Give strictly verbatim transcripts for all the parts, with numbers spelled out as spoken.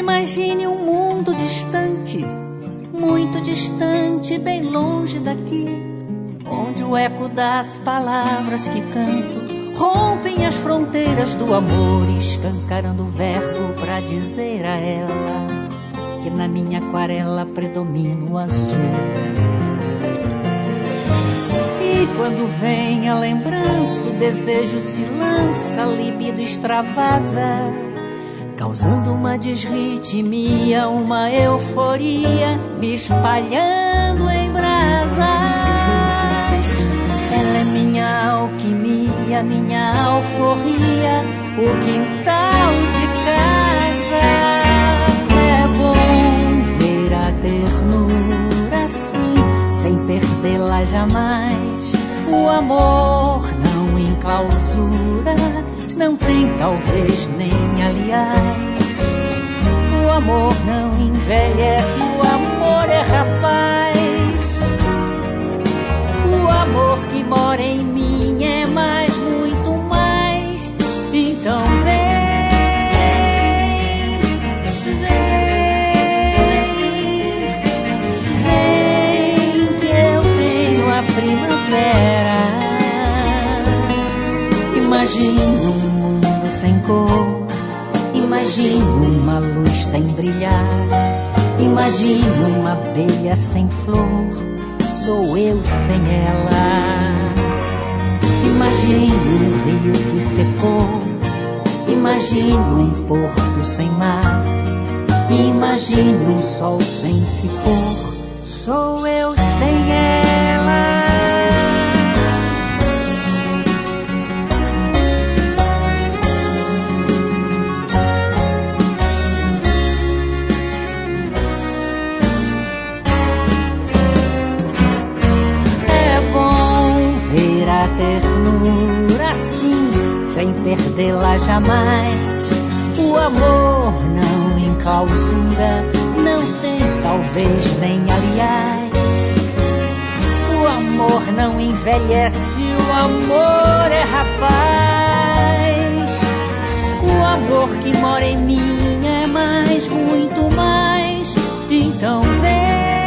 Imagine um mundo distante, muito distante, bem longe daqui, onde o eco das palavras que canto rompem as fronteiras do amor, escancarando o verbo pra dizer a ela que na minha aquarela predomina o azul. E quando vem a lembrança, o desejo se lança, a libido extravasa, causando uma desritmia, uma euforia, me espalhando em brasas. Ela é minha alquimia, minha alforria, o quintal de casa. É bom ver a ternura assim, sem perdê-la jamais. O amor não enclausura, não tem talvez nem aliás. O amor não envelhece, o amor é rapaz. O amor que mora em mim é mais, muito mais. Então vem, vem, vem, que eu tenho a primavera. Imagino um mundo sem cor, imagino uma luz sem brilhar, imagino uma abelha sem flor, sou eu sem ela. Imagino um rio que secou, imagino um porto sem mar, imagino um sol sem se pôr, sou eu sem ela. A ternura assim, sem perdê-la jamais. O amor não enclausura, não tem talvez nem aliás. O amor não envelhece, o amor é rapaz. O amor que mora em mim é mais, muito mais. Então vem,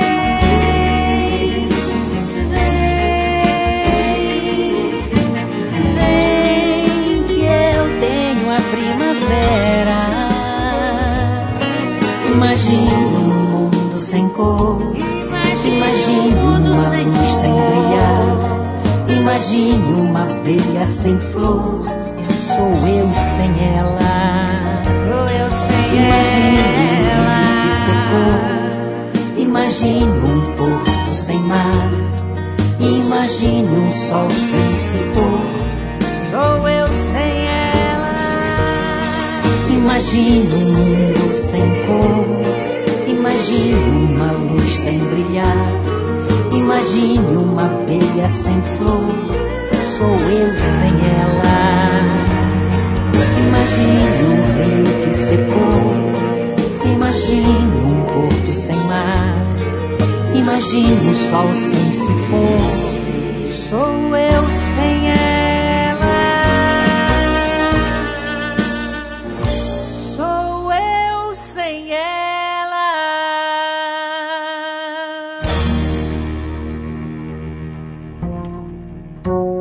primavera. Imagino um mundo sem cor, imagino uma luz sem brilhar, imagino uma abelha sem flor, sou eu sem ela. Sou eu sem ela. Imagino um rio que secou, imagino um porto sem mar, imagino um sol sem se pôr, sou eu sem ela. Imagino um mundo sem cor, imagino uma luz sem brilhar, imagino uma abelha sem flor, sou eu sem ela. Imagino um rio que secou, imagino um porto sem mar, imagino o sol sem se pôr, sou eu sem ela. Thank you.